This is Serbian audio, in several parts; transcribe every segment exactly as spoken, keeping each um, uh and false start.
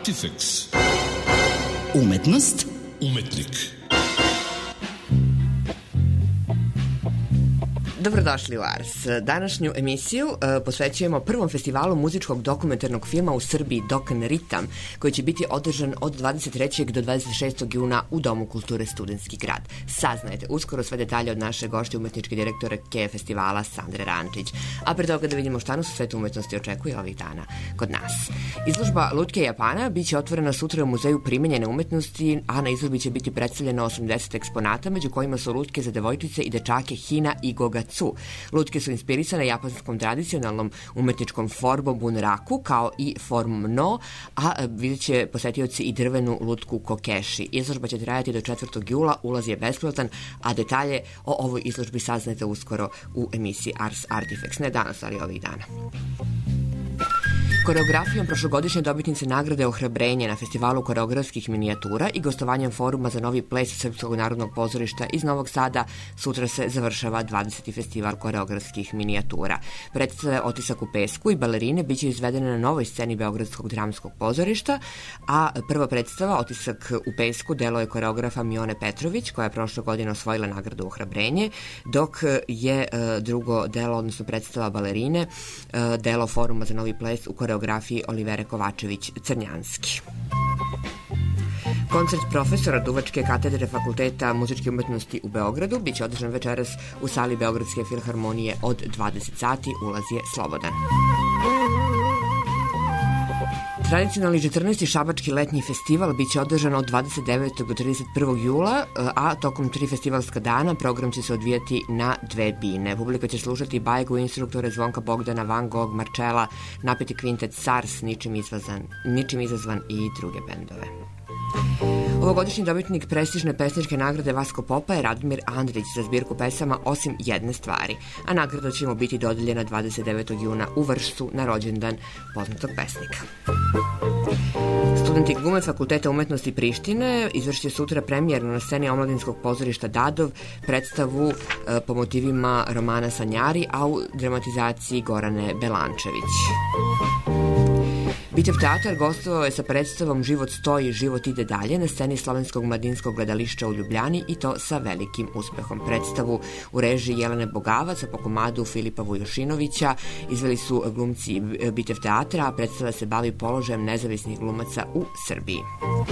Artifex. Umetnost. Umetnik. Dobrodošli u Ars. Današnju emisiju uh, posvećujemo prvom festivalu muzičkog dokumentarnog filma u Srbiji Dokan Ritam, koji će biti održan od dvadeset trećeg do dvadeset šestog juna u Domu kulture Studentski grad. Saznajte uskoro sve detalje od naše gošće umetničke direktorke festivala Sandre Rančić. A pre toga da vidimo šta nas u svetu umetnosti očekuje ovih dana kod nas. Izložba Lutke Japana biće otvorena sutra u Muzeju primenjene umetnosti, a na izložbi će biti predstavljeno osamdeset eksponata, među kojima su lutke za devojčice i dečake Hina i Goga Cu. Lutke su inspirisane japanskom tradicionalnom umetničkom formom bunraku, kao i formom no, a vidjet će posetioci i drvenu lutku kokeši. Izložba će trajati do četvrtog jula, ulaz je besplatan, a detalje o ovoj izložbi saznajte uskoro u emisiji Ars Artifex. Ne danas, ali ovih dana. Koreografijom prošlogodišnje dobitnice nagrade Ohrabrenje na festivalu koreografskih minijatura i gostovanjem foruma za novi ples Srpskog narodnog pozorišta iz Novog Sada sutra se završava dvadeseti festival koreografskih minijatura. Predstave Otisak u pesku i balerine biće izvedene na novoj sceni Beogradskog dramskog pozorišta, a prva predstava Otisak u pesku delo je koreografa Mione Petrović, koja je prošle godine osvojila nagradu Ohrabrenje, dok je drugo delo, odnosno predstava balerine, delo foruma za novi ples u koreografiji Olivere Kovačević-Crnjanski. Koncert profesora Duvačke katedre Fakulteta muzičke umetnosti u Beogradu biće održan večeras u sali Beogradske filharmonije od dvadeset sati, ulaz je slobodan. Tradicionalni četrnaesti šabački letnji festival biće održan od dvadeset devetog do trideset prvog jula, a tokom tri festivalska dana program će se odvijati na dve bine. Publika će slušati bajegu instruktore Zvonka Bogdana, Van Gogh, Marčela, napeti kvintet Sars, ničim izazvan, ničim izazvan i druge bendove. Ovogodišnji dobitnik prestižne pesničke nagrade Vasko Popa je Radomir Andrić za zbirku pesama Osim jedne stvari, a nagrada će mu biti dodeljena dvadeset devetog juna u Vršcu na rođendan poznatog pesnika. Studenti glume Fakulteta umetnosti Prištine izvršće sutra premijerno na sceni omladinskog pozorišta Dadov predstavu e, po motivima romana Sanjari, a u dramatizaciji Gorane Belančević. Bitev teatar gostovao je sa predstavom Život stoji, život ide dalje na sceni Slovenskog mladinskog gledališća u Ljubljani, i to sa velikim uspehom. Predstavu u režiji Jelene Bogavac, a po komadu Filipa Vujošinovića izveli su glumci Bitev teatra, a predstava se bavi položajem nezavisnih glumaca u Srbiji.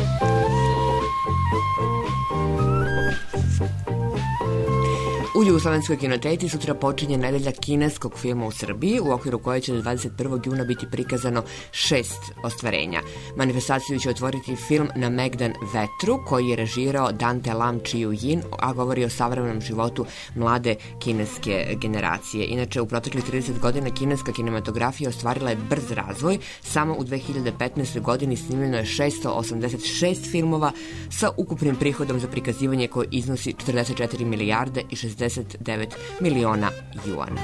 U Jugoslovenskoj kinoteci sutra počinje nedelja kineskog filma u Srbiji, u okviru koje će do dvadeset prvog juna biti prikazano šest ostvarenja. Manifestaciju će otvoriti film Na Megdan vetru, koji je režirao Dante Lam Chiu Yin, a govori o savremenom životu mlade kineske generacije. Inače, u proteklih trideset godina kineska kinematografija ostvarila je brz razvoj. Samo u dve hiljade petnaestoj godini snimljeno je šesto osamdeset šest filmova sa ukupnim prihodom za prikazivanje koji iznosi četrdeset četiri milijarde i šezdeset devet miliona juana.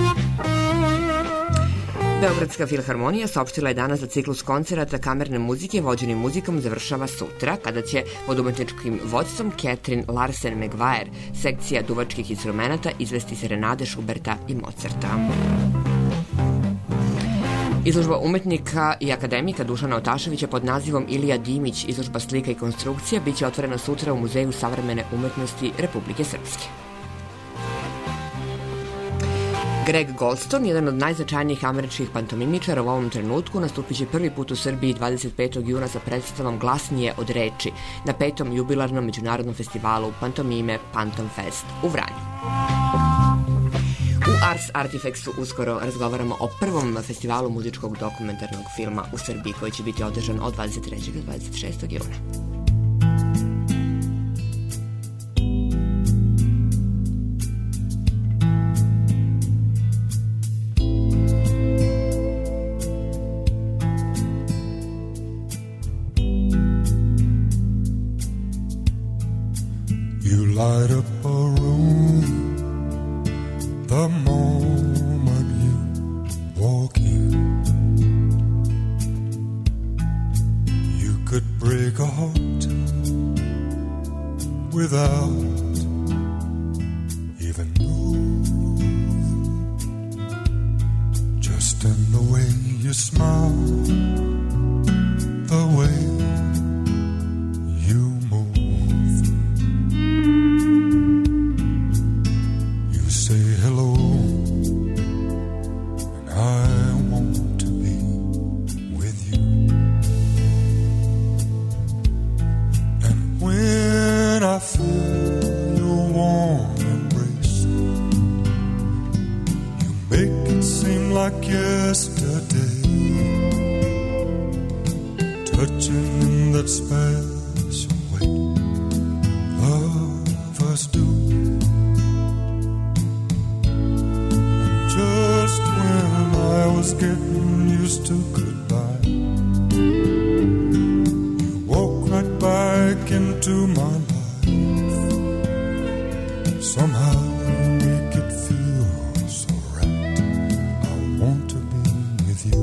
Beogradska filharmonija saopštila je danas da ciklus koncerata kamerne muzike vođenim muzikom završava sutra, kada će pod umetničkim vođstvom Catherine Larsen Maguire sekcija duvačkih instrumenata izvesti serenade Schuberta i Mozarta. Izložba umetnika i akademika Dušana Otaševića pod nazivom Ilija Dimić, izložba slika i konstrukcija, biće otvorena sutra u Muzeju savremene umetnosti Republike Srpske. Greg Goldstone, jedan od najznačajnijih američkih pantomimičara u ovom trenutku, nastupit će prvi put u Srbiji dvadeset petog juna sa predstavom Glasnije od reči na petom jubilarnom međunarodnom festivalu pantomime Pantom Fest u Vranju. U Ars Artifexu uskoro razgovaramo o prvom festivalu muzičkog dokumentarnog filma u Srbiji, koji će biti održan od dvadeset trećeg do dvadeset šestog juna. Light up a room the moment you walk in. You could break a heart without even knowing. Just in the way you smile, the way you move. You say hello, and I want to be with you. And when I feel your warm embrace, you make it seem like yesterday. Touching in that special way lovers do. And just when I was getting used to goodbye, you walk right back into my life. Somehow you make it feel so right. I want to be with you.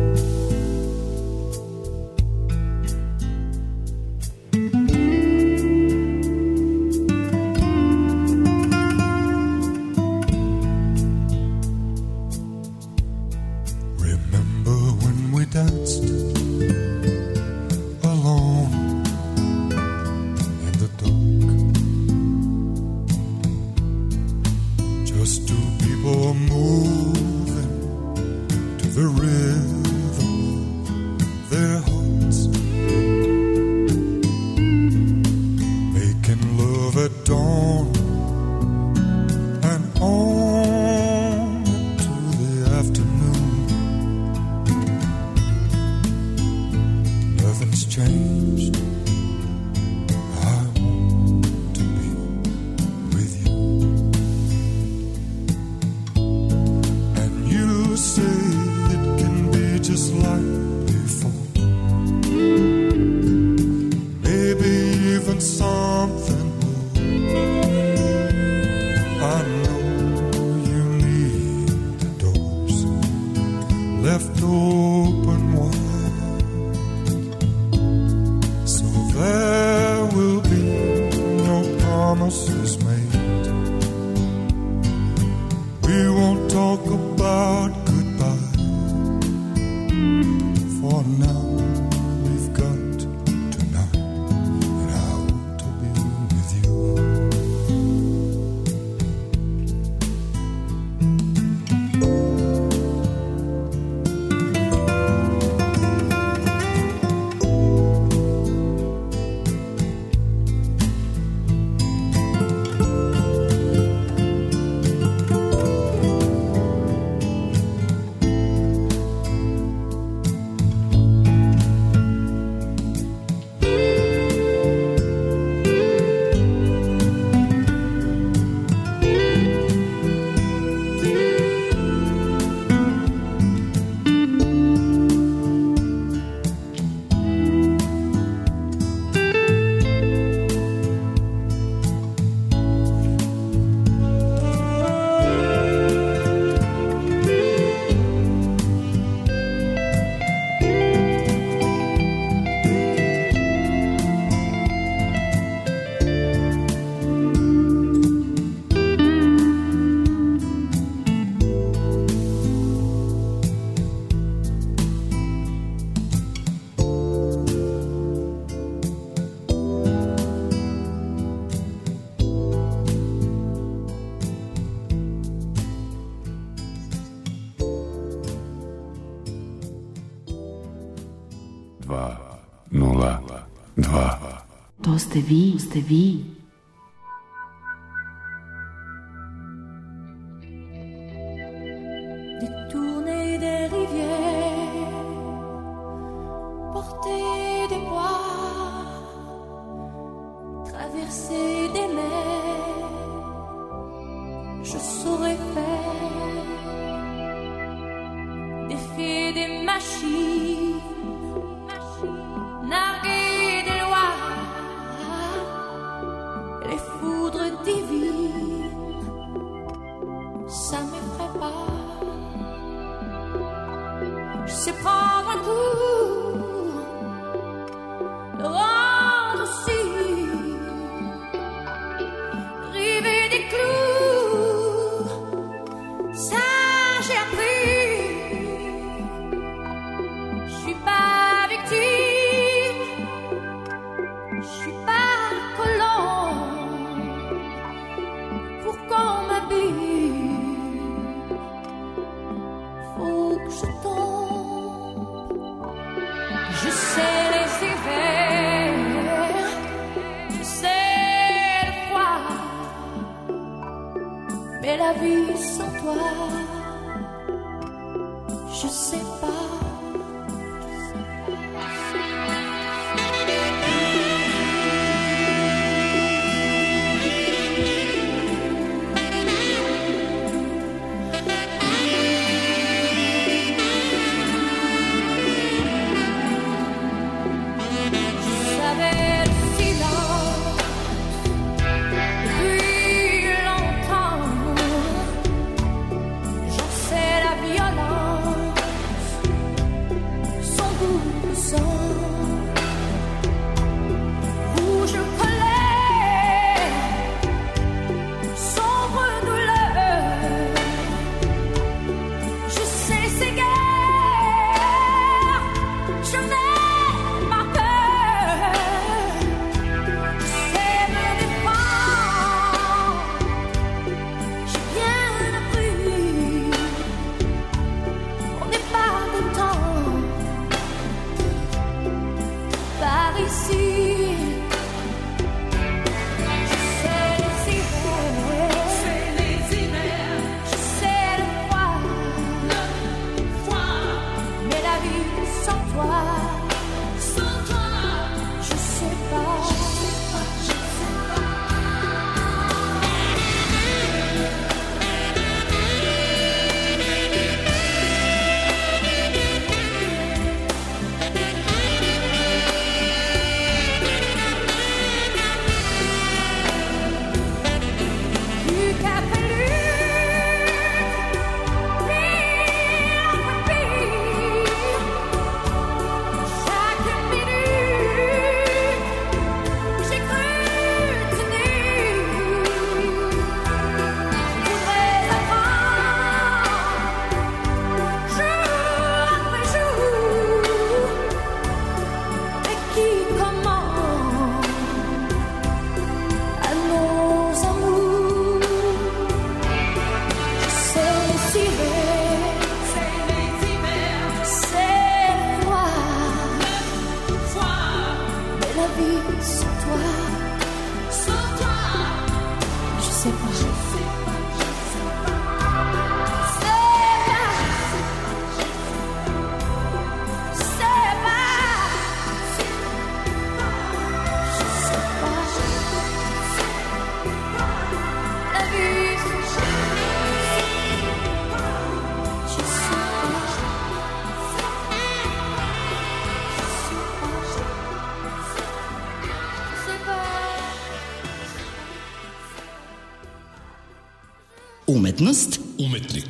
To ste vi, ste vi. Détourner des rivières, porter des poids, traverser des mers, je saurais faire, défier des machines, narguer des lois, les foudres divines, ça m'effraie pas. Je sais prendre un coup, le rendre aussi, river des clous, ça j'ai appris. Je suis pas victime je tombe. Je sais les hivers, je sais le froid, mais la vie sans toi, je sais pas. Umetnost. Umetnik.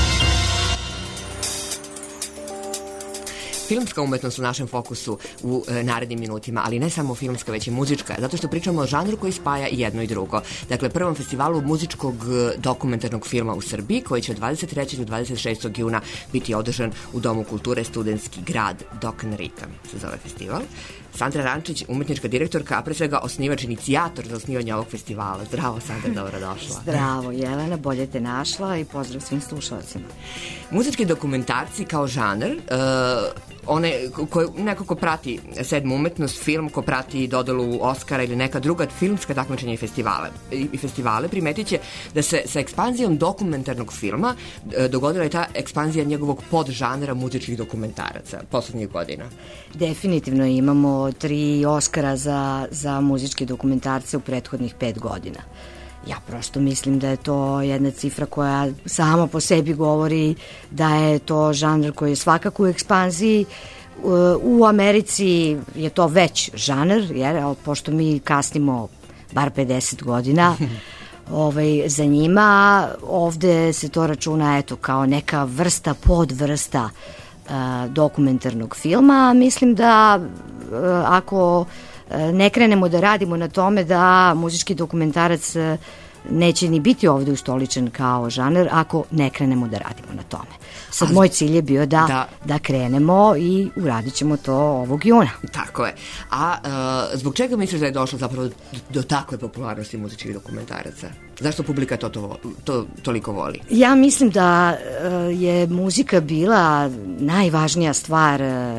Filmska umetnost u našem fokusu u e, narednim minutima, ali ne samo filmska, već i muzička, zato što pričamo o žanru koji spaja i jedno i drugo. Dakle, prvom festivalu muzičkog dokumentarnog filma u Srbiji, koji će od dvadeset trećeg do dvadeset šestog juna biti održan u Domu kulture Studentski grad. Dok and Ritam se zove festival. Sandra Rančić, umetnička direktorka, a pre svega osnivač, inicijator za osnivanje ovog festivala. Zdravo, Sandra, dobrodošla. Zdravo, Jelena, bolje te našla i pozdrav svim slušalcima. Muzički dokumentarci kao žanar, uh, one koje neko ko prati sedmu umetnost, film, ko prati dodelu Oscara ili neka druga filmska takmičenja i festivale, i festivale primetit će da se sa ekspanzijom dokumentarnog filma uh, dogodila je ta ekspanzija njegovog podžanra muzičkih dokumentaraca poslednjih godina. Definitivno imamo tri Oscara za, za muzičke dokumentarce u prethodnih pet godina. Ja prosto mislim da je to jedna cifra koja sama po sebi govori da je to žanr koji je svakako u ekspanziji. U Americi je to već žanr, jer pošto mi kasnimo bar pedeset godina ovaj, za njima, ovde se to računa eto, kao neka vrsta, podvrsta uh, dokumentarnog filma. Mislim da uh, ako ne krenemo da radimo na tome da muzički dokumentarac neće ni biti ovde ustoličen kao žanar ako ne krenemo da radimo na tome. Sad, moj cilj je bio da, da. da krenemo i uradit ćemo to ovog juna. Tako je. A uh, zbog čega misliš da je došlo zapravo do, do takve popularnosti muzičkih dokumentaraca? Zašto publika to, to, to toliko voli? Ja mislim da je muzika bila najvažnija stvar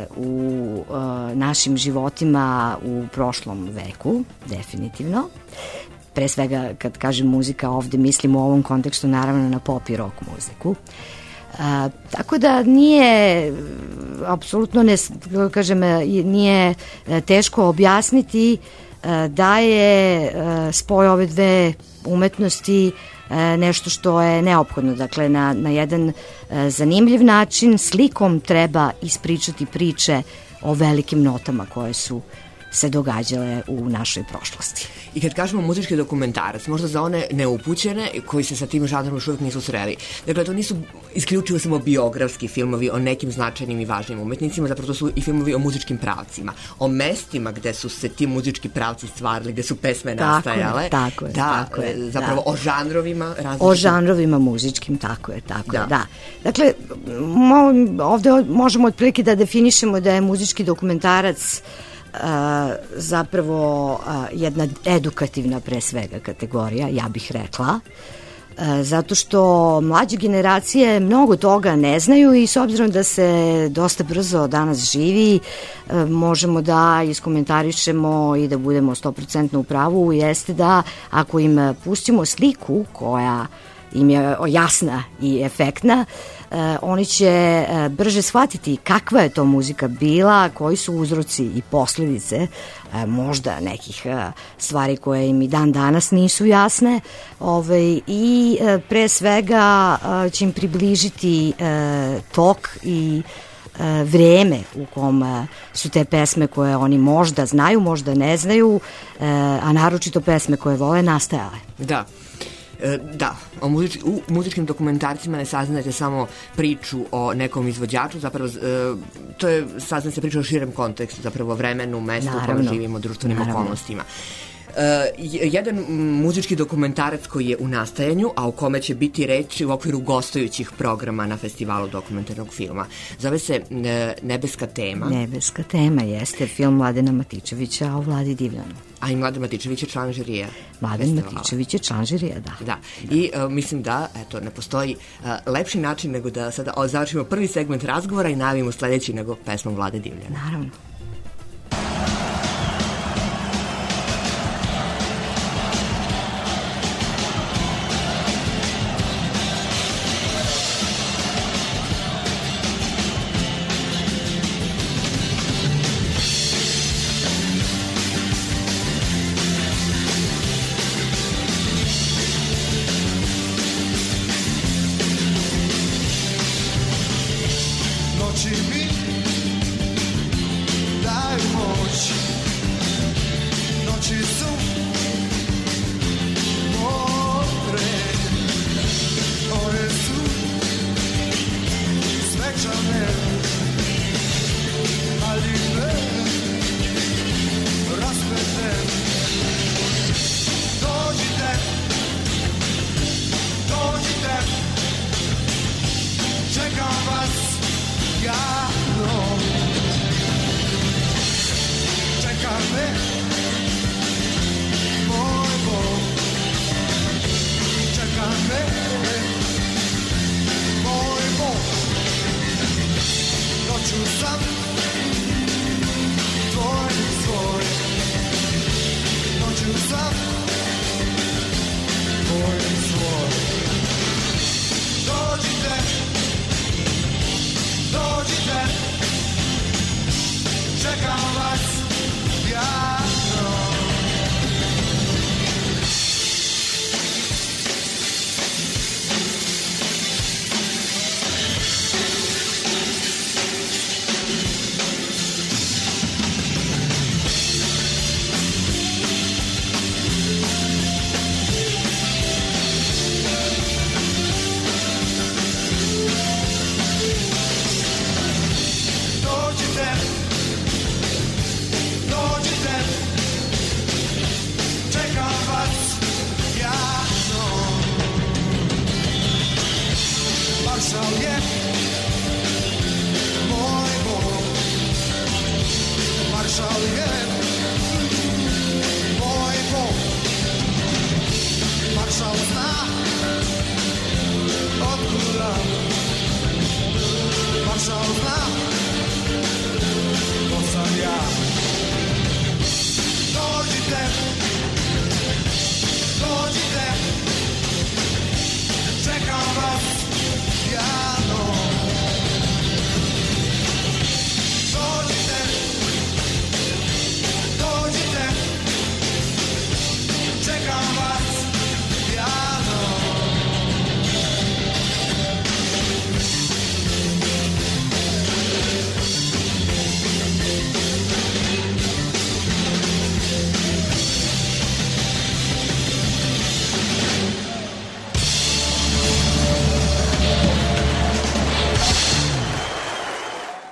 u našim životima u prošlom veku, definitivno. Pre svega, kad kažem muzika, ovde mislim u ovom kontekstu naravno na pop i rock muziku. A, tako da nije apsolutno ne, kažem, nije teško objasniti da je spoj ove dve umetnosti nešto što je neophodno. Dakle, na, na jedan zanimljiv način slikom treba ispričati priče o velikim notama koje su se događale u našoj prošlosti. I kad kažemo muzički dokumentarac, možda za one neupućene koji se sa tim žanrom još uvijek nisu sreli. Dakle, to nisu isključivo samo biografski filmovi o nekim značajnim i važnim umetnicima, zapravo to su i filmovi o muzičkim pravcima, o mestima gde su se ti muzički pravci stvarali, gde su pesme tako nastajale. Je, tako je, da, tako je. Zapravo da. o žanrovima različitim. O žanrovima muzičkim, tako je, tako da. je, da. Dakle, mo, ovde možemo otprilike da definišemo da je muzički dokumentarac Uh, zapravo uh, jedna edukativna pre svega kategorija, ja bih rekla, uh, zato što mlađe generacije mnogo toga ne znaju i s obzirom da se dosta brzo danas živi, uh, možemo da iskomentarišemo i da budemo sto posto u pravu, jeste da ako im pustimo sliku koja im je jasna i efektna, Uh, oni će uh, brže shvatiti kakva je to muzika bila, koji su uzroci i posledice uh, možda nekih uh, stvari koje im i dan danas nisu jasne, ovaj, i uh, pre svega uh, će im približiti uh, tok i uh, vreme u kom uh, su te pesme koje oni možda znaju, možda ne znaju, uh, a naročito pesme koje vole nastajale. Da. Da, o muzič, u muzičkim dokumentarcima ne saznajete samo priču o nekom izvođaču, zapravo to je saznajete priča o širem kontekstu, zapravo vremenu, mestu u kojem živimo, društvenim Naravno. okolnostima. Uh, jedan muzički dokumentarac koji je u nastajanju, a o kome će biti reči u okviru gostujućih programa na festivalu dokumentarnog filma. Zove se uh, Nebeska tema. Nebeska tema jeste film Mladena Matičevića o Vladi Divljanu. A i Mladen Matičević je član žirija. Mladen Matičević je član žirija, da. Da. I uh, mislim da, eto, ne postoji uh, lepši način nego da sada završimo prvi segment razgovora i najavimo sledeći nego pesmom Vlade Divljana. Naravno.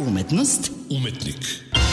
Umetnost. Umetnik.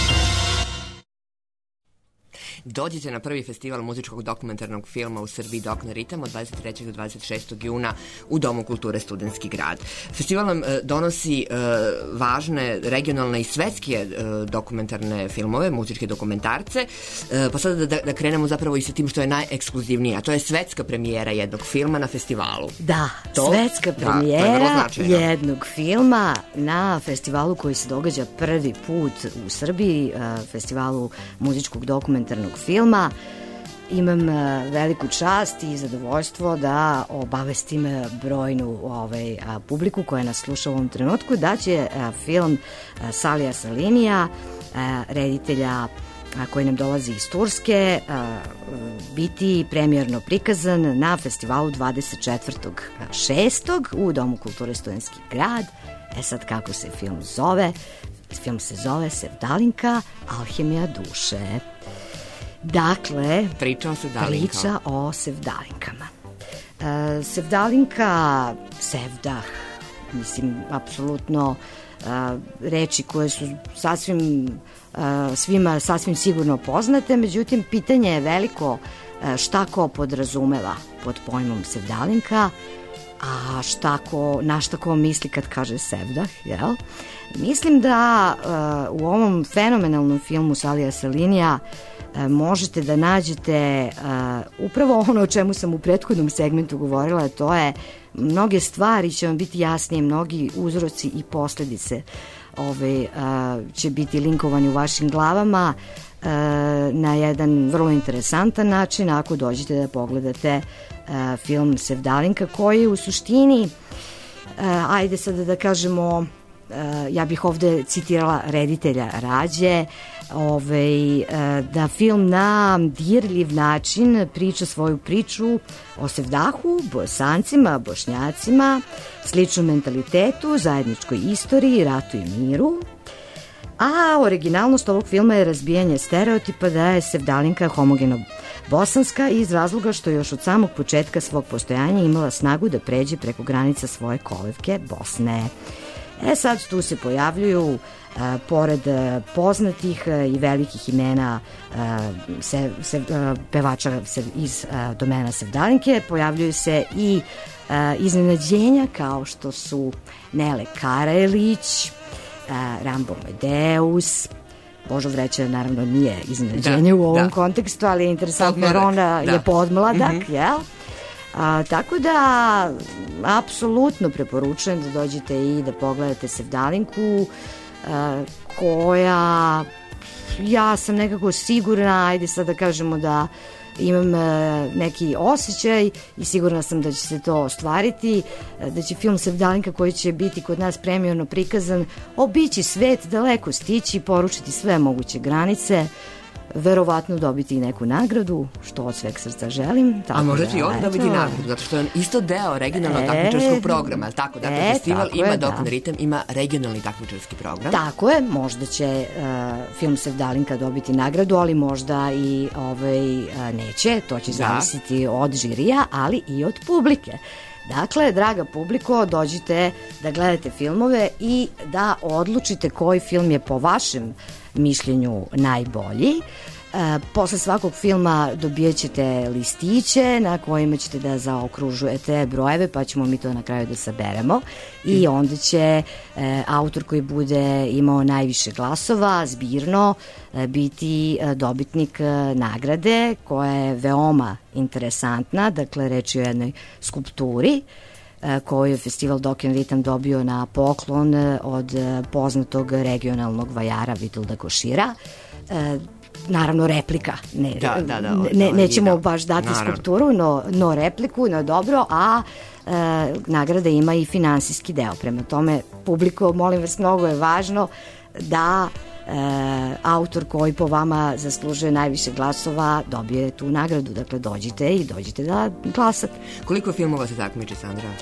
Dođite na prvi festival muzičkog dokumentarnog filma u Srbiji Dok na ritam od dvadeset trećeg do dvadeset šestog juna u Domu kulture Studentski grad. Festival vam e, donosi e, važne regionalne i svetske e, dokumentarne filmove, muzičke dokumentarce. E, pa sada da, da krenemo zapravo i sa tim što je najekskluzivnije, a to je svetska premijera jednog filma na festivalu. Da, to? svetska premijera da, jednog filma na festivalu koji se događa prvi put u Srbiji, e, festivalu muzičkog dokumentarnog filma. Imam veliku čast i zadovoljstvo da obavestim brojnu ovaj, publiku koja nas sluša u ovom trenutku da će film Salija Salinija, reditelja koji nam dolazi iz Turske, biti premijerno prikazan na festivalu dvadeset četvrtog šestog u Domu kulture Studentski grad. E sad kako se film zove? Film se zove Sevdalinka, alhemija duše. Dakle, priča o sevdalinkama. Priča o sevdalinkama. E, sevdalinka, sevdah, mislim, apsolutno e, reči koje su sasvim e, svima sasvim sigurno poznate, međutim, pitanje je veliko e, šta ko podrazumeva pod pojmom sevdalinka, a šta ko, na šta ko misli kad kaže sevdah, jel? Mislim da e, u ovom fenomenalnom filmu Salija Salinija možete da nađete uh, upravo ono o čemu sam u prethodnom segmentu govorila, to je mnoge stvari će vam biti jasnije, mnogi uzroci i posledice ove, uh, će biti linkovani u vašim glavama uh, na jedan vrlo interesantan način ako dođete da pogledate uh, film Sevdalinka koji u suštini uh, ajde sada da kažemo uh, ja bih ovde citirala reditelja Rađe, Ove, da film na dirljiv način priča svoju priču o sevdahu, bosancima, bošnjacima, sličnom mentalitetu, zajedničkoj istoriji, ratu i miru. A originalnost ovog filma je razbijanje stereotipa da je sevdalinka homogeno bosanska iz razloga što još od samog početka svog postojanja imala snagu da pređe preko granica svoje kolevke Bosne. E sad tu se pojavljuju Uh, pored uh, poznatih uh, i velikih imena uh, se, se, uh, pevača se, iz uh, domena sevdalinke, pojavljuju se i uh, iznenađenja kao što su Nele Karelić, uh, Rambo Medeus. Božo Vreća naravno nije iznenađenje da, u ovom da. kontekstu, ali je interesantno jer ona da. je podmladak, mm-hmm. jel? A, tako da apsolutno preporučujem da dođete i da pogledate Sevdalinku, Uh, koja ja sam nekako sigurna, ajde sad da kažemo da imam uh, neki osjećaj i sigurna sam da će se to ostvariti, uh, da će film Sevdalinka koji će biti kod nas premijerno prikazan obići svet, daleko stići, poručiti sve moguće granice, verovatno dobiti i neku nagradu, što od sveg srca želim. Tako a možete i on dobiti nagradu, zato što je on isto deo regionalnog e, takmičarskog programa, ali tako? Dakle, e, festival tako ima je, Dok na ritam, ima regionalni takmičarski program. Tako je, možda će uh, film Sevdalinka dobiti nagradu, ali možda i ovaj, uh, neće, to će da. zavisiti od žirija, ali i od publike. Dakle, draga publiko, dođite da gledate filmove i da odlučite koji film je po vašem mišljenju najbolji. E, posle svakog filma dobijat ćete listiće na kojima ćete da zaokružujete brojeve, pa ćemo mi to na kraju da saberemo i onda će e, autor koji bude imao najviše glasova zbirno e, biti e, dobitnik e, nagrade koja je veoma interesantna, dakle reč je o jednoj skulpturi koju je festival Dok na ritam dobio na poklon od poznatog regionalnog vajara Vitolda Košira. E, naravno replika, ne, da, da, da, ne, nećemo baš dati naravno. skulpturu, no, no repliku, no dobro, a e, nagrada ima i finansijski deo. Prema tome, publiko, molim vas, mnogo je važno da E, autor koji po vama zaslužuje najviše glasova dobije tu nagradu, dakle dođite i dođite da glasate. Koliko filmova se takmiči, Sandra?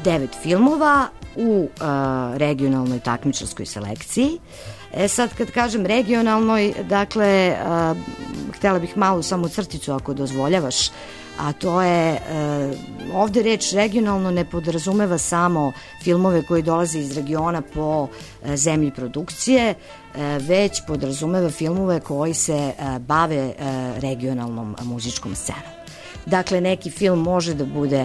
devet filmova u uh, regionalnoj takmičarskoj selekciji. E sad kad kažem regionalnoj, dakle uh, htela bih malu samo crticu ako dozvoljavaš, a to je uh, ovde reč regionalno ne podrazumeva samo filmove koji dolaze iz regiona po uh, zemlji produkcije, uh, već podrazumeva filmove koji se uh, bave uh, regionalnom uh, muzičkom scenom. Dakle, neki film može da bude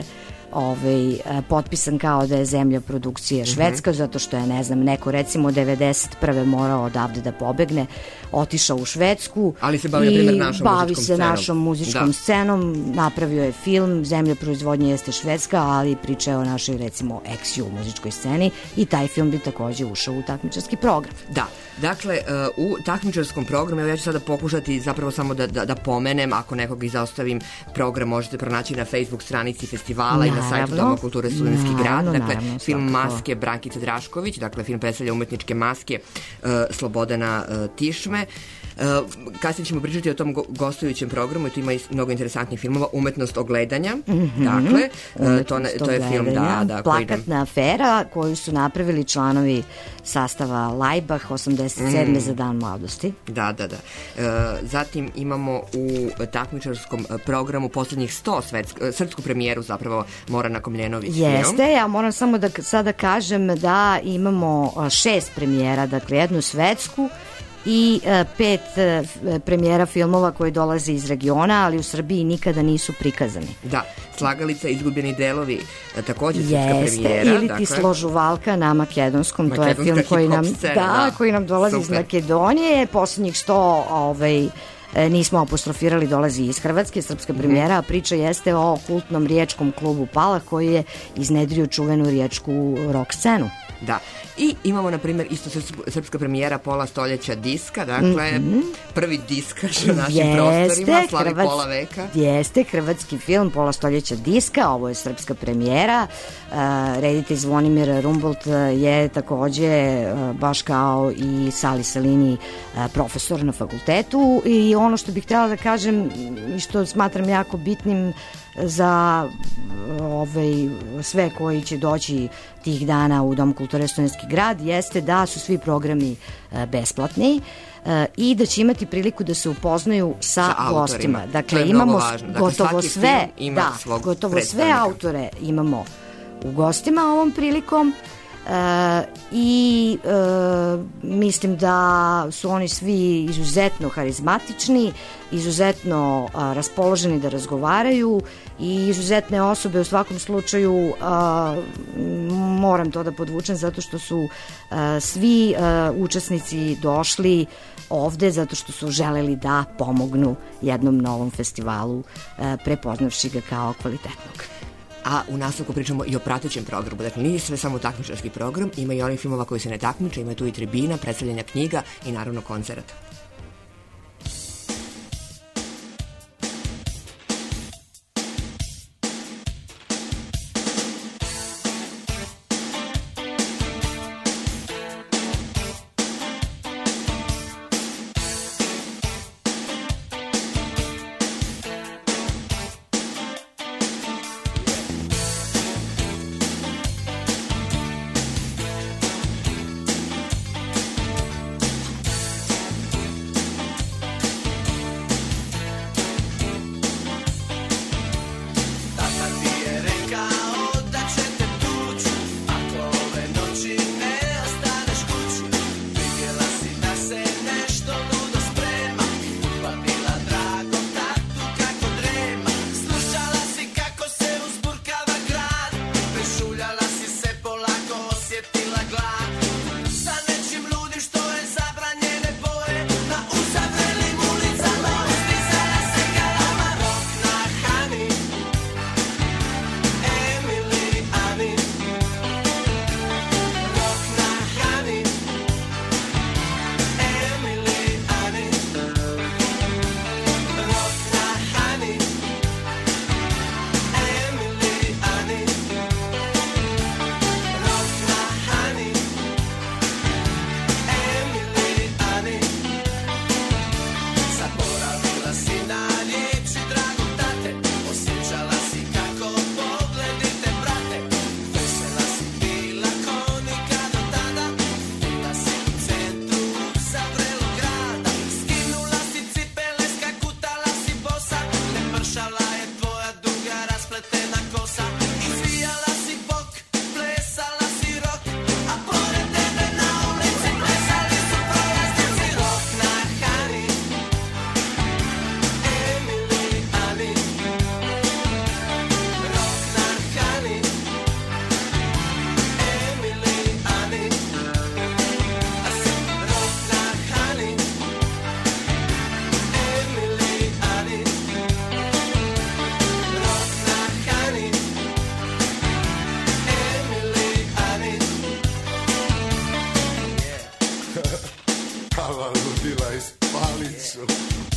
ovaj, potpisan kao da je zemlja produkcije Švedska, mm-hmm. zato što je, ne znam, neko recimo devedeset prve morao odavde da pobegne, otišao u Švedsku, ali se bavi, na primjer, našom bavi muzičkom se scenom. našom muzičkom da. scenom, napravio je film, zemlja proizvodnje jeste Švedska, ali priča je o našoj, recimo, ex-ju muzičkoj sceni i taj film bi takođe ušao u takmičarski program. Da, dakle, uh, u takmičarskom programu, evo ja ću sada pokušati zapravo samo da, da, da pomenem, ako nekog izostavim, program možete pronaći na Facebook stranici festivala naravno, i na sajtu Doma kulture Studentski grad. Dakle, naravno, film svakako. Maske Brankice Drašković, dakle, film predstavlja umetničke maske uh, Slobodana uh, Tišme. Uh, kasnije ćemo pričati o tom go gostujućem programu i tu ima i mnogo interesantnih filmova. Umetnost ogledanja, mm-hmm. dakle, uh, to, ne, to je film da, da, Plakatna afera koju su napravili članovi sastava Lajbah osamdeset sedme Mm. za dan mladosti. Da, da, da. Uh, zatim imamo u takmičarskom programu poslednjih sto svetsk, srpsku premijeru zapravo Morana Komljenović. Jeste, film. Ja moram samo da sada kažem da imamo šest premijera, dakle jednu svetsku i uh, pet uh, premijera filmova koji dolaze iz regiona, ali u Srbiji nikada nisu prikazani. Da, Slagalica, Izgubljeni delovi, takođe srpska Jeste, premijera. Ili dakle, Ti Složuvalka na makedonskom, to je film koji nam, scena, da, da, koji nam dolazi super. iz Makedonije, poslednjih sto ovaj, nismo apostrofirali, dolazi iz Hrvatske, srpska premijera, a priča jeste o kultnom riječkom klubu Pala koji je iznedrio čuvenu riječku rock scenu. Da, i imamo, na primjer, isto srpska premijera Pola stoljeća diska, dakle, mm-hmm. prvi diskaš na našim jeste, prostorima, slavi Hrvats, pola veka. Jeste, hrvatski film Pola stoljeća diska, ovo je srpska premijera. Uh, reditelj Zvonimir Rumbolt je takođe, uh, baš kao i Sali Salini, uh, profesor na fakultetu i ono što bih htjela da kažem i što smatram jako bitnim za ovaj, sve koji će doći tih dana u Dom kulture Studentski grad jeste da su svi programi e, besplatni e, i da će imati priliku da se upoznaju sa, sa gostima. Dakle, imamo dakle, gotovo sve, da, gotovo sve autore imamo u gostima ovom prilikom. E, i e, mislim da su oni svi izuzetno harizmatični, izuzetno a, raspoloženi da razgovaraju i izuzetne osobe u svakom slučaju, a, moram to da podvučem zato što su a, svi a, učesnici došli ovde zato što su želeli da pomognu jednom novom festivalu, a, prepoznavši ga kao kvalitetnog. A u nastavku pričamo i o pratećem programu. Dakle, nije sve samo takmičarski program, ima i onih filmova koji se ne takmiče, ima tu i tribina, predstavljanja knjiga i naravno koncerata. true.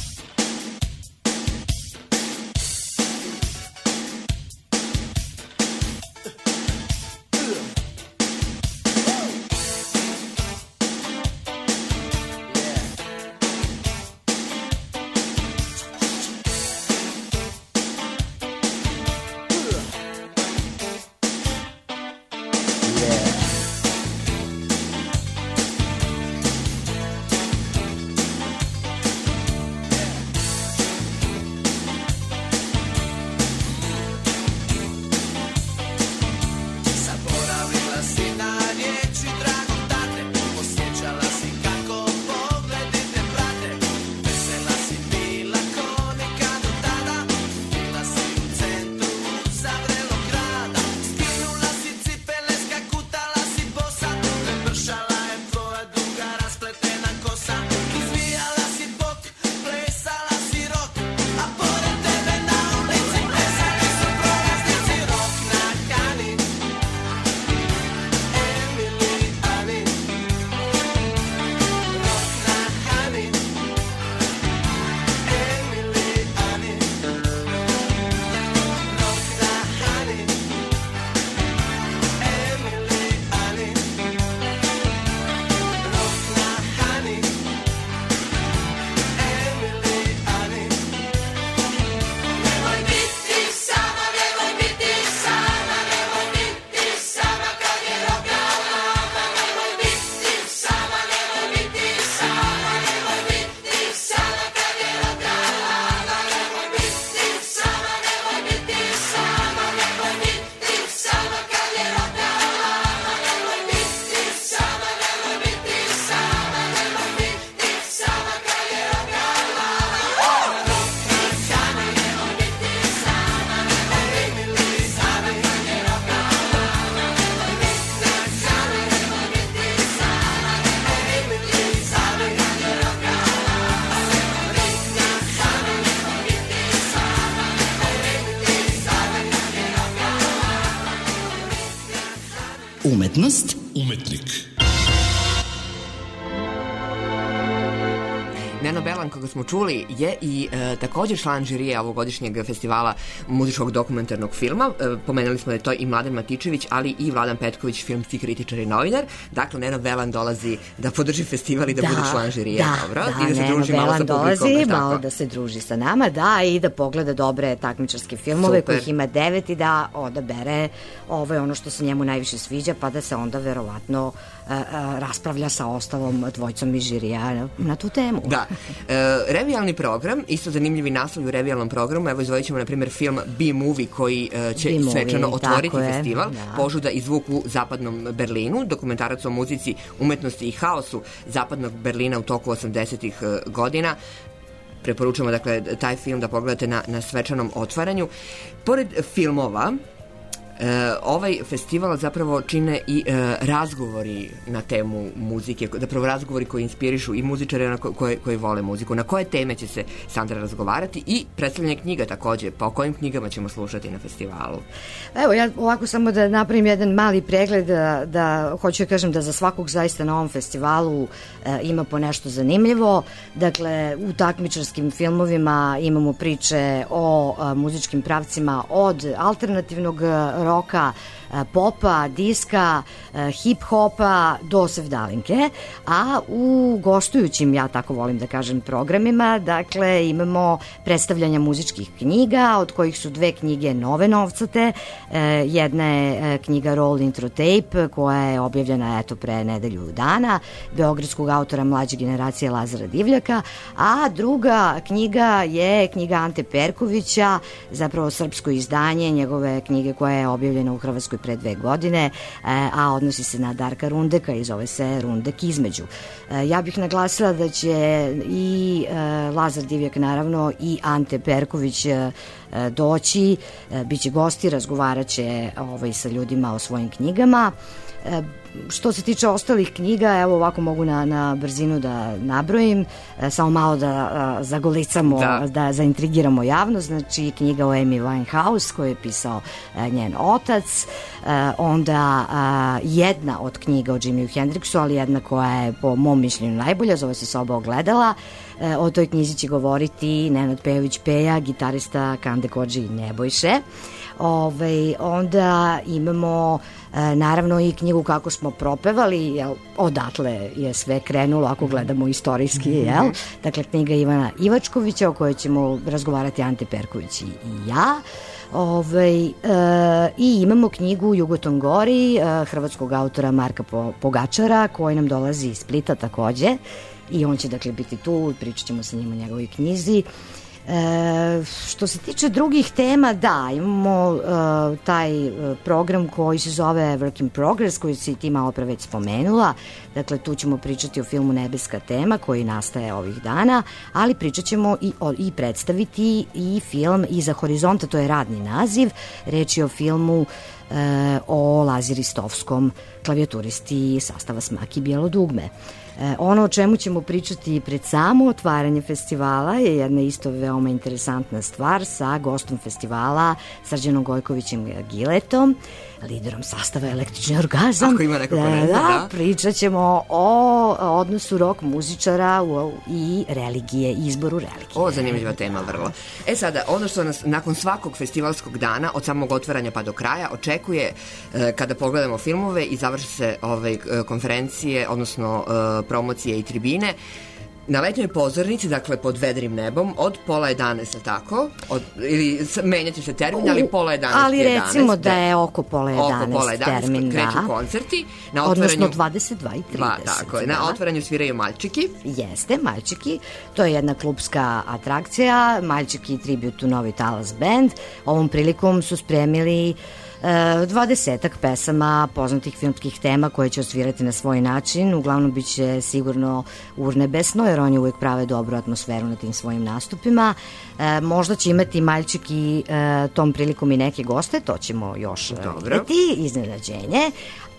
Umetnost. Umetnik. Neno Belan, koga smo čuli, je i e, također član žirije ovogodišnjeg festivala muzičkog dokumentarnog filma. E, pomenuli smo da je to i Mladen Matičević, ali i Vladan Petković, filmski kritičar i novinar. Dakle, Neno Belan dolazi da podrži festival i da, da bude član žirije. Da, dobro? da, I da se Neno druži Belan malo sa dolazi, publikom. malo da se druži sa nama, da, i da pogleda dobre takmičarske filmove, Super. kojih ima devet, i da odabere ovo je ono što se njemu najviše sviđa, pa da se onda verovatno a, a, raspravlja sa ostalom dvojicom iz žirija na tu temu. Da. E, revijalni program, isto zanimljivi naslov u revijalnom programu, evo izvojit ćemo na primjer film B-Movie koji e, će B-Movie, svečano otvoriti festival, da. Požuda i zvuk u zapadnom Berlinu, dokumentarac o muzici, umetnosti i haosu zapadnog Berlina u toku osamdesetih godina. Preporučujemo dakle taj film da pogledate na, na svečanom otvaranju. Pored filmova, E, ovaj festival zapravo čine i e, razgovori na temu muzike, zapravo razgovori koji inspirišu i muzičare koje, koji vole muziku. Na koje teme će se, Sandra, razgovarati i predstavljanje knjiga takođe. Pa o kojim knjigama ćemo slušati na festivalu? Evo, ja ovako samo da napravim jedan mali pregled, da, da hoću da kažem da za svakog zaista na ovom festivalu e, ima po nešto zanimljivo. Dakle, u takmičarskim filmovima imamo priče o a, muzičkim pravcima od alternativnog roka, popa, diska, hip-hopa do sevdalinke, a u gostujućim, ja tako volim da kažem, programima, dakle, imamo predstavljanja muzičkih knjiga, od kojih su dve knjige nove novcate. Jedna je knjiga Roll Intro Tape, koja je objavljena eto pre nedelju dana, beogradskog autora mlađe generacije Lazara Divljaka, a druga knjiga je knjiga Ante Perkovića, zapravo srpsko izdanje njegove knjige koja je objavljena u Hrvatskoj pre dve godine, a odnosi se na Darka Rundeka i zove se Rundek između. Ja bih naglasila da će i Lazar Divjak naravno i Ante Perković doći, biće gosti, razgovarat će ovaj, sa ljudima o svojim knjigama. što se tiče ostalih knjiga, evo ovako mogu na, na brzinu da nabrojim, e, samo malo da a, zagolicamo, da. da zaintrigiramo javnost. Znači knjiga o Amy Winehouse koju je pisao a, njen otac, a, onda a, jedna od knjiga o Jimiju Hendrixu, ali jedna koja je po mom mišljenju najbolja, zove se Soba ogledala. E, o toj knjizi će govoriti Nenad Pejović Peja, gitarista Kande Kodži i Nebojše. Ove, onda imamo e, naravno i knjigu Kako smo propevali, jel, odatle je sve krenulo ako gledamo istorijski, jel? Dakle, knjiga Ivana Ivačkovića o kojoj ćemo razgovarati Ante Perković i, i ja. Ove, e, I imamo knjigu Jugoton Gori e, hrvatskog autora Marka Pogačara koji nam dolazi iz Splita takođe i on će dakle biti tu, pričat ćemo sa njim o njegovoj knjizi. E, što se tiče drugih tema, da, imamo e, taj e, program koji se zove Work in Progress, koji si ti malo pre već spomenula. Dakle, tu ćemo pričati o filmu Nebeska tema koji nastaje ovih dana, ali pričat ćemo i, o, i predstaviti i film Iza horizonta, to je radni naziv. Reč je o filmu e, o Lazi Ristovskom, klavijaturisti sastava Smak i Bijelo dugme. E, ono o čemu ćemo pričati pred samo otvaranje festivala je jedna isto veoma interesantna stvar sa gostom festivala Srđanom Gojkovićem Giletom, liderom sastava Električni orgazam. Ako ima neka povezna, da, da. Pričat ćemo o odnosu rock muzičara u, i religije, izboru religije. O, zanimljiva tema vrlo. E sada, ono što nas nakon svakog festivalskog dana, od samog otvaranja pa do kraja, očekuje e, kada pogledamo filmove i završi se ove konferencije, odnosno e, promocije i tribine, na letnjoj pozornici, dakle pod vedrim nebom, od pola jedanaest, tako? Od, ili menjati se termin, ali pola jedanaest, ali recimo da je oko pola jedanaest, oko pola jedanaest termin, kreću da. Koncerti. Na odnosno dvadeset dva i trideset. Dva, tako je. Da. Na otvaranju sviraju Maljčiki. Jeste, Maljčiki. To je jedna klubska atrakcija. Maljčiki Tribute to Novi Talas Band. Ovom prilikom su spremili dvadesetak pesama poznatih filmskih tema koje će osvirati na svoj način. Uglavnom bit će sigurno urnebesno, jer oni uvijek prave dobru atmosferu na tim svojim nastupima. E, možda će imati Maljčiki e, tom prilikom i neke goste, to ćemo još vidjeti, iznenađenje.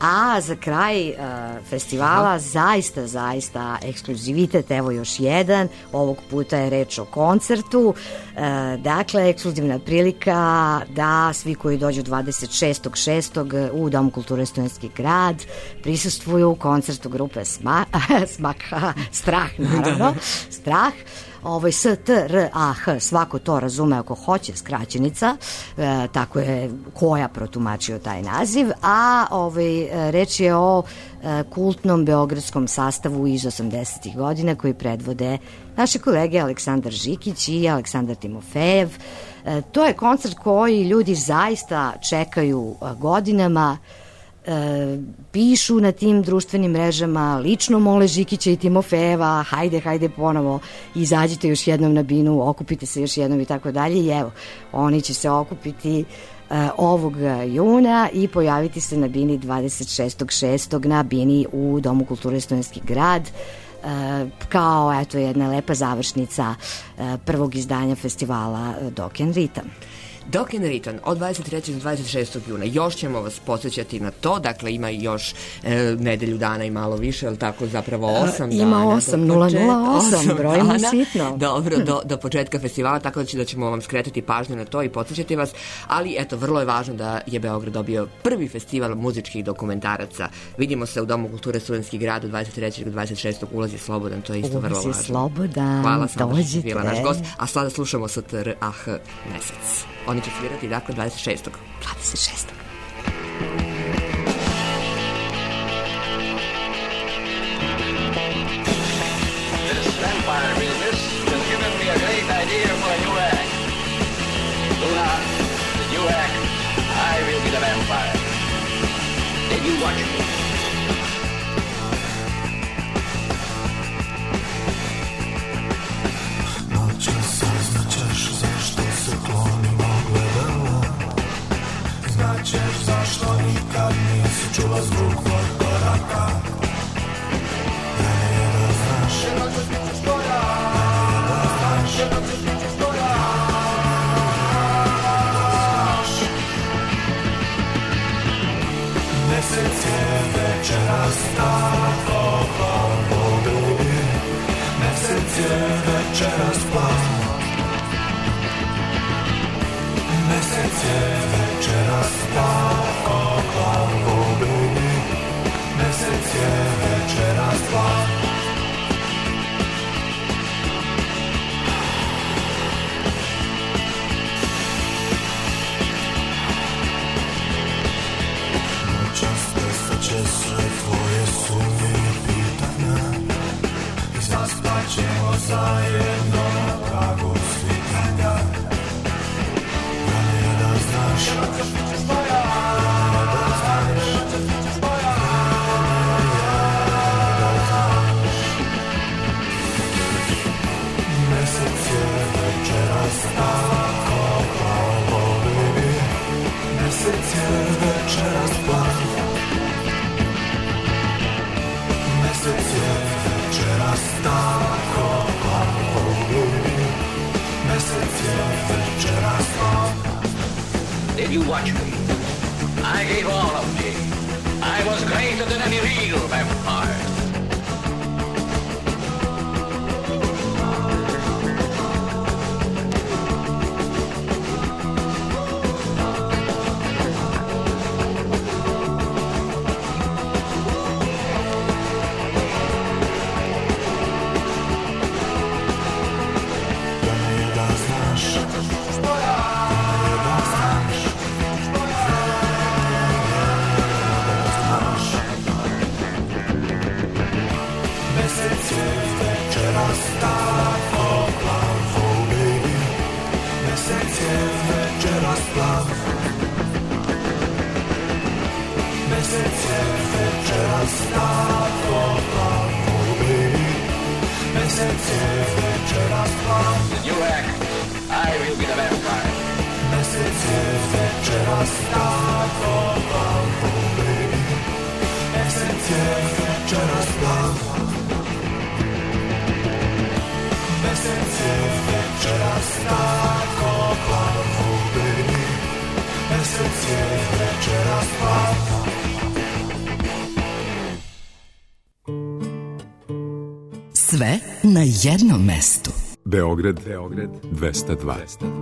A za kraj uh, festivala Aha. zaista, zaista ekskluzivitet, evo još jedan, ovog puta je reč o koncertu, uh, dakle ekskluzivna prilika da svi koji dođu dvadeset šestog šestog u Domu kulture Studentski grad prisustvuju koncertu grupe Sma, Smak, Strah, naravno, Strah. Ovaj S T R A H, svako to razume ako hoće, skraćenica, e, tako je Koja protumačio taj naziv, a ovaj, reč je o e, kultnom beogradskom sastavu iz osamdesetih godina koji predvode naše kolege Aleksandar Žikić i Aleksandar Timofejev. E, to je koncert koji ljudi zaista čekaju godinama, E, pišu na tim društvenim mrežama, lično mole Žikića i Timofejeva, hajde, hajde ponovo, izađite još jednom na binu, okupite se još jednom i tako dalje. I evo, oni će se okupiti e, ovog juna i pojaviti se na bini dvadeset šestog šestog na bini u Domu kulture Studentski grad, e, kao eto jedna lepa završnica e, prvog izdanja festivala Dok and Ritam. Dok and Ritam od dvadeset trećeg do dvadeset šestog juna. Još ćemo vas podsjećati na to, dakle ima još e, nedelju dana i malo više, ali tako zapravo osam dana. Ima osam, nula nula osam, brojimo sitno. Dobro, do, do početka festivala, tako da, će, da ćemo vam skretati pažnju na to i podsjećati vas, ali eto, vrlo je važno da je Beograd dobio prvi festival muzičkih dokumentaraca. Vidimo se u Domu kulture Studentski grad od dvadeset trećeg do dvadeset šestog Ulaz je slobodan, to je isto Ulaz vrlo važno. Ulaz je slobodan, hvala sam da dođite. Bila naš gost, a sada slušamo S T R A H Mesec. Oni će svirati, dakle, dvadeset šestog dvadeset šestog This vampire business has given me a great idea for a new act. Luna, the new act, I will be the vampire. Then you watch me. Noćas saznaćeš zašto se klonimo gledalo. Znaćeš zašto nikad nisi čula zvuk moj koraka. Mene je da znaš, mene je da znaš, mesec je ćemo zajedno kako svitanja. Vreme je da znaš, vreme je da znaš, mesec je večeras tako plavo, baby. Mesec je večeras plavo. Mesec je večeras tako plavo, baby. Mesec je večeras plavo. Did you watch me? I gave all of me. I was greater than any real vampire. The new act, I will be the vampire. Mesec je večeras tako plavo, baby. Mesec je večeras plavo. Mesec je večeras tako plavo, baby. Mesec je večeras plavo. Sve na jednom mestu. Beograd, Beograd dvesta dva.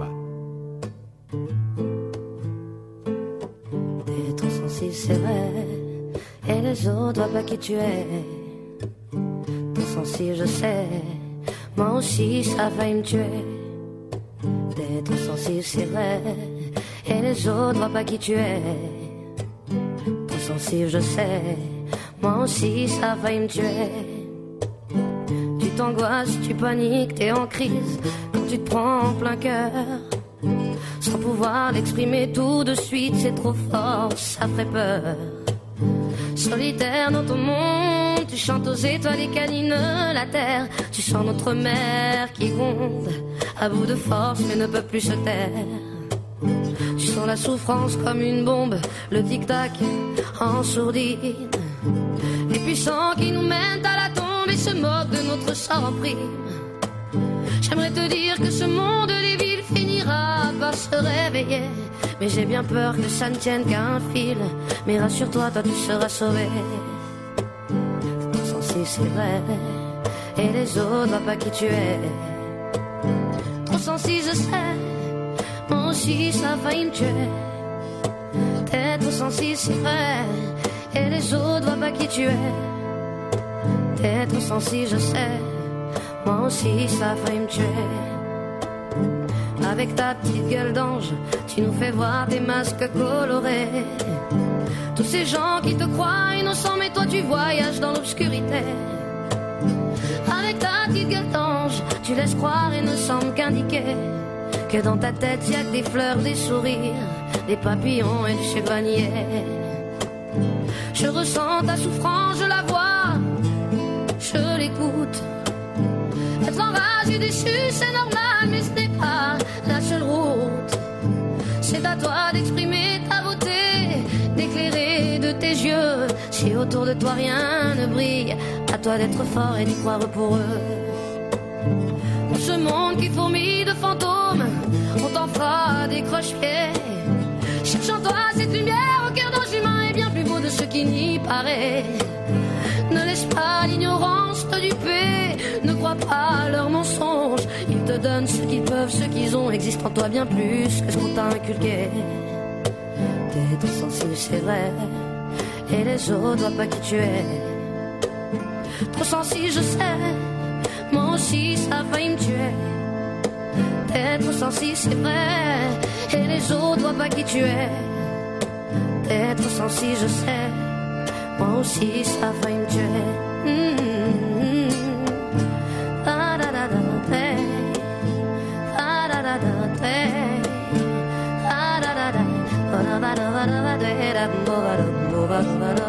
T'es trop sensible, c'est vrai, et les autres voient pas qui tu es. Trop sensible, je sais, moi aussi ça va me tuer. T'es trop sensible, c'est vrai, et les autres voient pas qui tu es. Trop sensible, je sais, moi aussi ça va me tuer. Tu t'angoisses, tu paniques, t'es en crise quand tu te prends en plein cœur. Sans pouvoir l'exprimer tout de suite, c'est trop fort, ça ferait peur. Solitaire dans ton monde, tu chantes aux étoiles et câlines la terre. Tu sens notre mer qui gronde, à bout de force mais ne peut plus se taire. Tu sens la souffrance comme une bombe, le tic-tac en sourdine. Les puissants qui nous mènent à la tombe et se moquent de notre sort en prime. J'aimerais te dire que ce monde des villes finira par se réveiller, mais j'ai bien peur que ça ne tienne qu'à un fil. Mais rassure-toi, toi tu seras sauvé. Trop sensible, c'est vrai, et les autres voient pas qui tu es. Trop sensible, je sais, moi aussi ça a failli me tuer. T'es trop sensible, c'est vrai, et les autres voient pas qui tu es. T'es trop sensible, je sais, moi aussi ça a failli me tuer. Avec ta petite gueule d'ange, tu nous fais voir des masques colorés. Tous ces gens qui te croient innocents, mais toi tu voyages dans l'obscurité. Avec ta petite gueule d'ange, tu laisses croire et ne semble qu'indiquer que dans ta tête y a que des fleurs, des sourires, des papillons et du chevalier. Je ressens ta souffrance, je la vois, je l'écoute. Être enragé et déçu, c'est normal, mais ce n'est pas la seule route. C'est à toi d'exprimer ta beauté, d'éclairer de tes yeux. Si autour de toi rien ne brille, à toi d'être fort et d'y croire pour eux. Dans ce monde qui fourmille de fantômes, on t'en fera des croche-pieds. Cherche en toi cette lumière au cœur d'ange humain est bien plus beau de ce qui n'y paraît. Ne laisse pas l'ignorance te duper, ne crois pas à leurs mensonges. Ils te donnent ce qu'ils peuvent, ce qu'ils ont, existe en toi bien plus que ce qu'on t'a inculqué. T'es trop sensible, c'est vrai, et les autres voient pas qui tu es. Trop sensible, je sais, moi aussi ça a failli me tuer. T'es trop sensible, c'est vrai, et les autres voient pas qui tu es. T'es trop sensible, je sais, moi aussi ça a failli me tuer. Mmh, mmh, ah.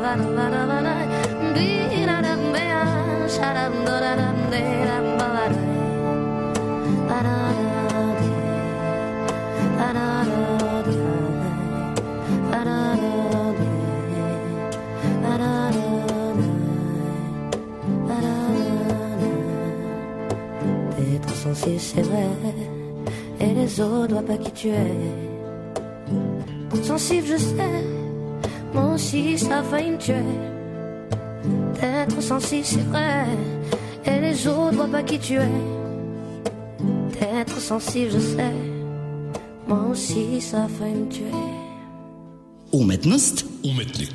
D'être sensible, c'est vrai, et les autres voient pas qui tu es. Sensible, je sais, moi aussi ça a failli me tuer. D'être sensible, c'est vrai, et les autres voient pas qui tu es. D'être sensible, je sais, moi aussi ça a failli me tuer. Umetnost, umetnik.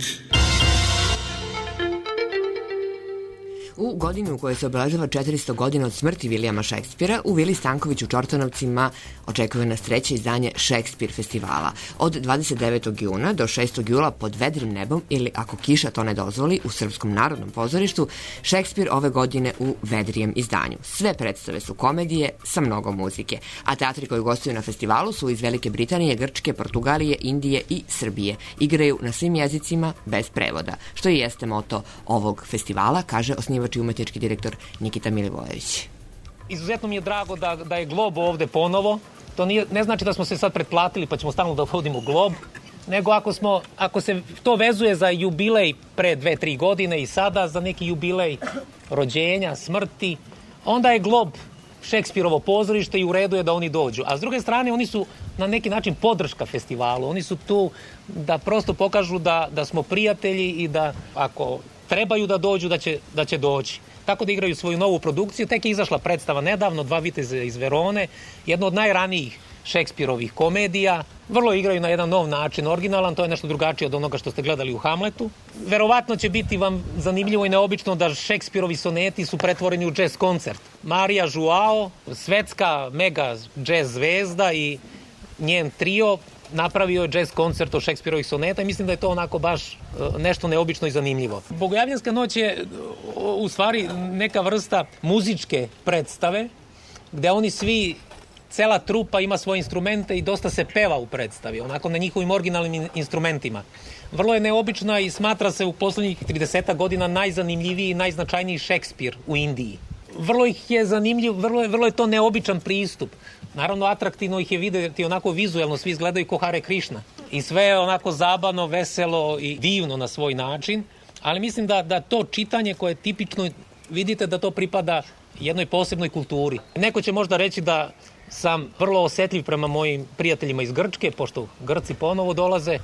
U godini u kojoj se obeležava četiristo godina od smrti Vilijama Šekspira, u Vili Stanković u Čortanovcima očekuje nas treće izdanje Šekspir festivala. Od dvadeset devetog juna do šestog jula pod vedrim nebom ili ako kiša to ne dozvoli u Srpskom narodnom pozorištu, Šekspir ove godine u vedrijem izdanju. Sve predstave su komedije sa mnogo muzike, a teatri koji gostuju na festivalu su iz Velike Britanije, Grčke, Portugalije, Indije i Srbije. Igraju na svim jezicima bez prevoda, što i jeste moto ovog festivala, kaže osnivač i umetnički direktor Nikita Milivojević. Izuzetno mi je drago da, da je Glob ovde ponovo. To nije, ne znači da smo se sad pretplatili pa ćemo stalno da vodimo Glob, nego ako, smo, ako se to vezuje za jubilej pre dve, tri godine i sada za neki jubilej rođenja, smrti, onda je Glob Šekspirovo pozorište i u redu je da oni dođu. A s druge strane, oni su na neki način podrška festivalu. Oni su tu da prosto pokažu da, da smo prijatelji i da ako trebaju da dođu, da će, da će doći. Tako da igraju svoju novu produkciju. Tek je izašla predstava nedavno, Dva viteza iz Verone, jedno od najranijih Šekspirovih komedija. Vrlo igraju na jedan nov način, originalan, to je nešto drugačije od onoga što ste gledali u Hamletu. Verovatno će biti vam zanimljivo i neobično da Šekspirovi soneti su pretvoreni u džez koncert. Marija Žuao, svetska mega džez zvezda i njen trio napravio je džez koncert o Šekspirovih soneta i mislim da je to onako baš nešto neobično i zanimljivo. Bogojavljanska noć je u stvari neka vrsta muzičke predstave gde oni svi, cela trupa ima svoje instrumente i dosta se peva u predstavi, onako na njihovim originalnim instrumentima. Vrlo je neobična i smatra se u poslednjih trideset godina najzanimljiviji i najznačajniji Šekspir u Indiji. Vrlo ih je zanimljiv, vrlo je, vrlo je to neobičan pristup. Naravno, atraktivno ih je videti onako vizuelno, svi izgledaju ko Hare Krišna. I sve je onako zabavno, veselo i divno na svoj način, ali mislim da, da to čitanje koje je tipično, vidite da to pripada jednoj posebnoj kulturi. Neko će možda reći da sam vrlo osetljiv prema mojim prijateljima iz Grčke, pošto Grci ponovo dolaze.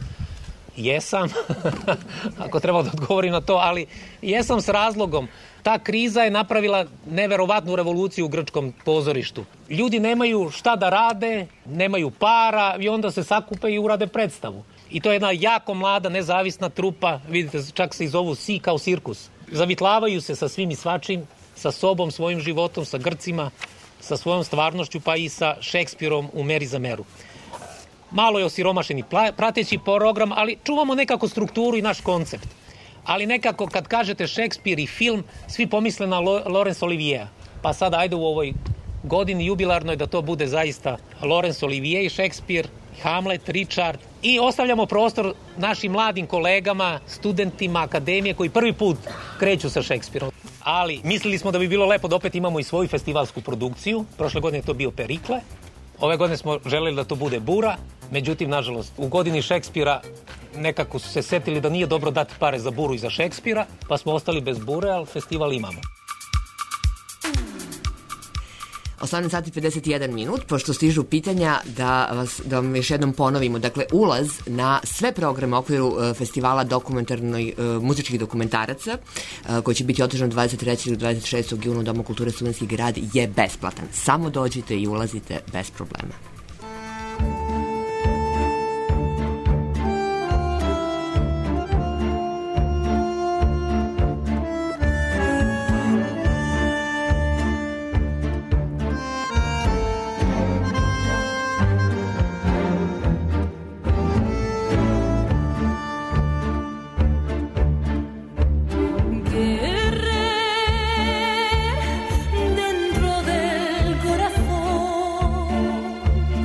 Jesam, ako treba da odgovorim na to, ali jesam s razlogom. Ta kriza je napravila neverovatnu revoluciju u grčkom pozorištu. Ljudi nemaju šta da rade, nemaju para i onda se sakupe i urade predstavu. I to je jedna jako mlada, nezavisna trupa, vidite, čak se i zovu Si kao cirkus. Zavitlavaju se sa svim i svačim, sa sobom, svojim životom, sa Grcima, sa svojom stvarnošću, pa i sa Šekspirom u meri za meru. Malo je osiromašen i prateći program, ali čuvamo nekako strukturu i naš koncept. Ali nekako kad kažete Šekspir i film, svi pomisle na Laurence Oliviera. Pa sad ajde u ovoj godini jubilarnoj da to bude zaista Laurence Olivier i Šekspir, Hamlet, Richard. I ostavljamo prostor našim mladim kolegama, studentima akademije koji prvi put kreću sa Šekspirom. Ali mislili smo da bi bilo lepo da opet imamo i svoju festivalsku produkciju. Prošle godine je to bio Perikle. Ove godine smo želeli da to bude Bura. Međutim, nažalost, u godini Šekspira nekako su se setili da nije dobro dati pare za Buru i za Šekspira, pa smo ostali bez Bure, ali festival imamo. osamnaest sati pedeset jedan minut, pošto stižu pitanja da, vas, da vam još jednom ponovimo. Dakle, ulaz na sve programe u okviru festivala dokumentarnoj, muzičkih dokumentaraca, koji će biti održan dvadeset trećeg do dvadeset šestog juna u Domu kulture Studentski grad, je besplatan. Samo dođite i ulazite bez problema. Dentro del corazón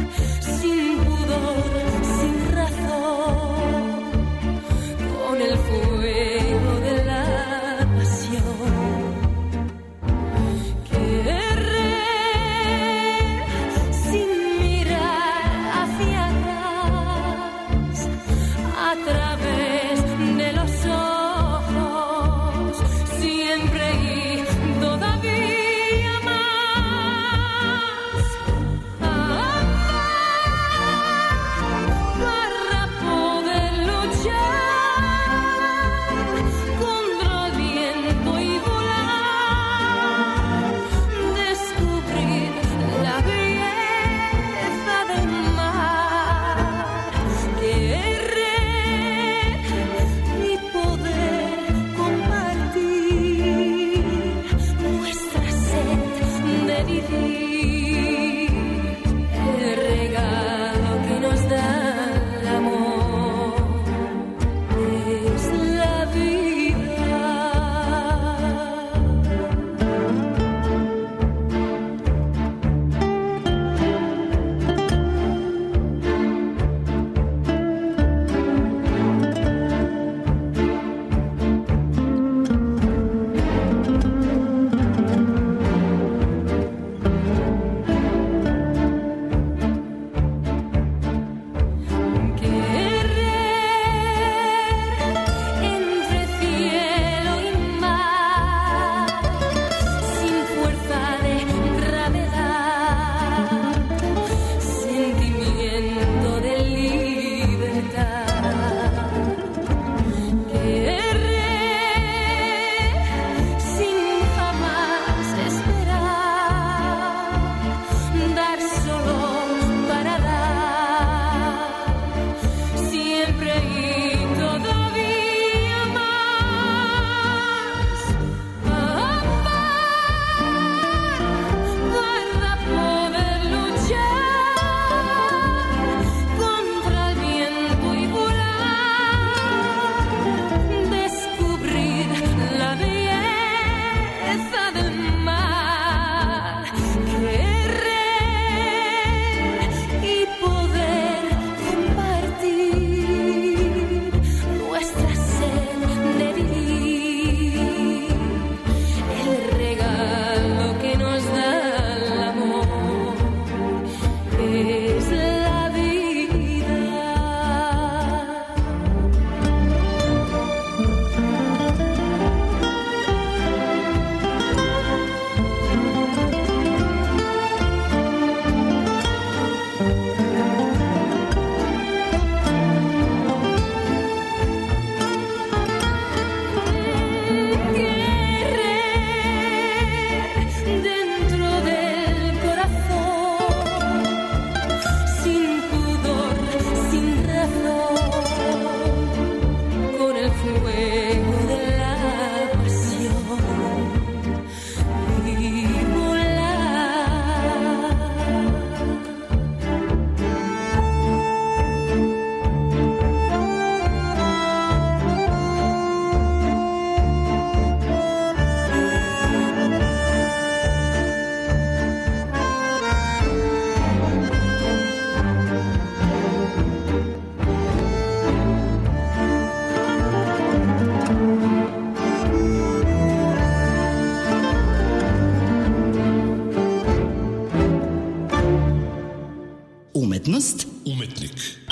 Umetnost. Umetnik.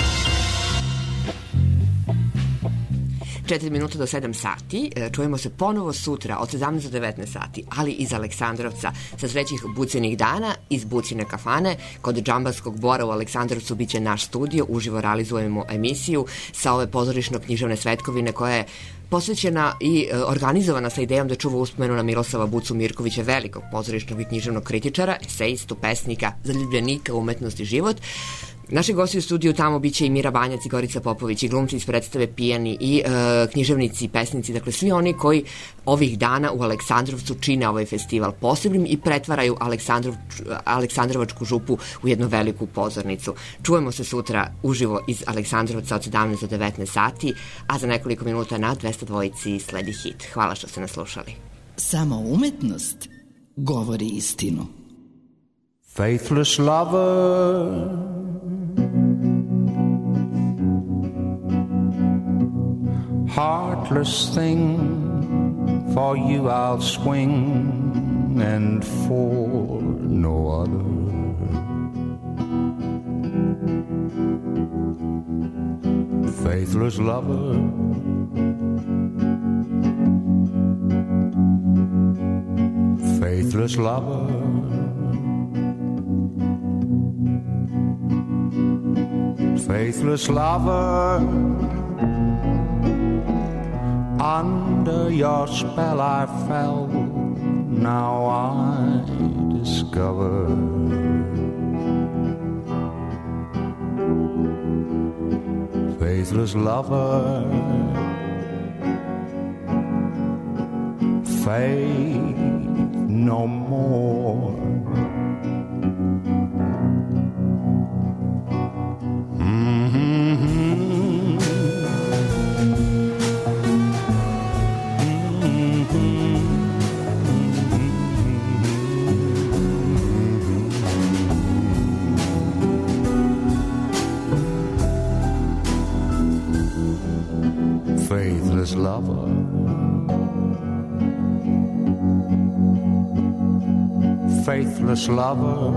četiri minuta do sedam sati. Čujemo se ponovo sutra od sedamnaest do devetnaest sati, ali iz Aleksandrovca sa srećih Bucinih dana iz Bucine kafane. Kod Džambarskog bora u Aleksandrovcu biće naš studio. Uživo realizujemo emisiju sa ove pozorišno-književne svetkovine koja je posvećena i organizovana sa idejom da čuva uspomenu na Miroslava Bucu Mirkovića, velikog pozorišnog i književnog kritičara, esejistu, pesnika, zaljubljenika, umetnost i život. Naši gosti u studiju tamo biće i Mira Banjac i Gorica Popović, i glumci iz predstave Pijani, i e, književnici, pesnici, dakle svi oni koji ovih dana u Aleksandrovcu čine ovaj festival posebnim i pretvaraju Aleksandrov, Aleksandrovačku župu u jednu veliku pozornicu. Čujemo se sutra uživo iz Aleksandrovca od sedamnaest do devetnaest sati, a za nekoliko minuta na dvesta dva sledi hit. Hvala što ste nas slušali. Samo umetnost govori istinu. Faithless lover, heartless thing, for you I'll swing, and for no other. Faithless lover, faithless lover, faithless lover, under your spell I fell, now I discover faithless lover, faith no more. Faithless lover, faithless lover,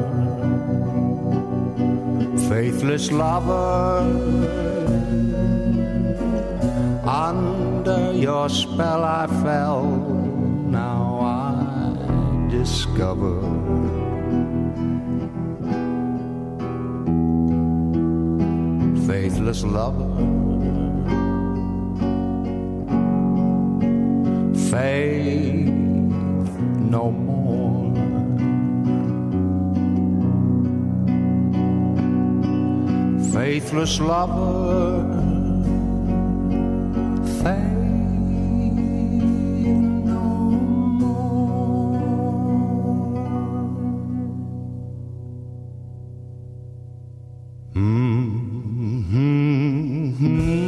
faithless lover, under your spell I fell, now I discover faithless lover, faith no more. Faithless lover, faith no more. Mm-hmm.